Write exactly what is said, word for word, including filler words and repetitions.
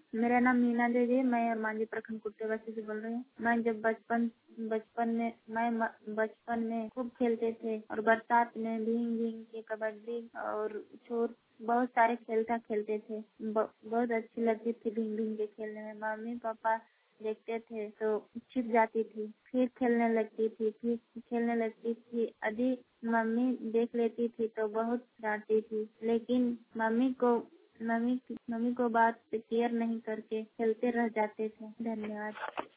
मेरा नाम मीना देवी है। मैं मांझी प्रखंड कुर्तेवासी से बोल रही हूँ। मैं जब बचपन बचपन में मैं म- बचपन में खूब खेलते थे और बरसात में भीग भीग के कबड्डी और चोर बहुत सारे खेल था खेलते थे। ब, बहुत अच्छी लगती थी भीग भीग के खेलने में। मम्मी पापा देखते थे तो छिप जाती थी, फिर खेलने लगती थी, फिर खेलने लगती थी। यदि मम्मी देख लेती थी तो बहुत डांटती थी, लेकिन मम्मी को मम्मी मम्मी को बात पे केयर नहीं करके खेलते रह जाते थे। धन्यवाद।